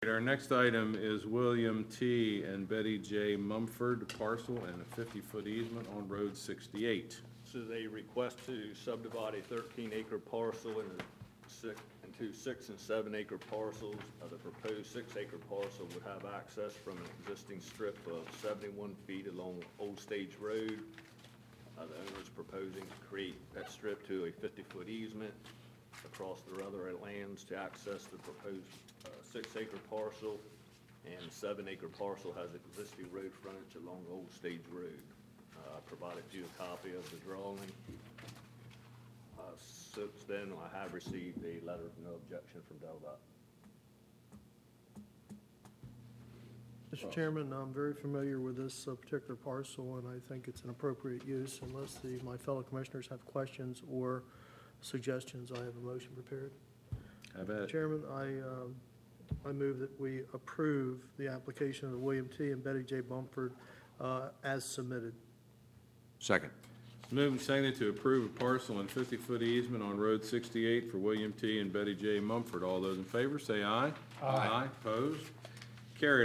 Our next item is William T. and Betty J. Mumford parcel and a 50-foot easement on Road 68. This is a request to subdivide a 13-acre parcel into 6 and 7 acre parcels. The proposed 6-acre parcel would have access from an existing strip of 71 feet along Old Stage Road. The owner is proposing to create that strip to a 50-foot easement across the other lands to access the proposed 6-acre parcel, and the 7-acre parcel has existing road frontage along Old Stage Road. I provided you a copy of the drawing. Since then, I have received a letter of no objection from DelDOT. Mr. Chairman, I'm very familiar with this particular parcel, and I think it's an appropriate use. Unless my fellow commissioners have questions or suggestions, I have a motion prepared. I bet. Chairman, I move that we approve the application of William T. and Betty J. Bumford as submitted. Second. Moved and seconded to approve a parcel and 50-foot easement on Road 68 for William T. and Betty J. Mumford. All those in favor say aye. Aye. Opposed? Carried.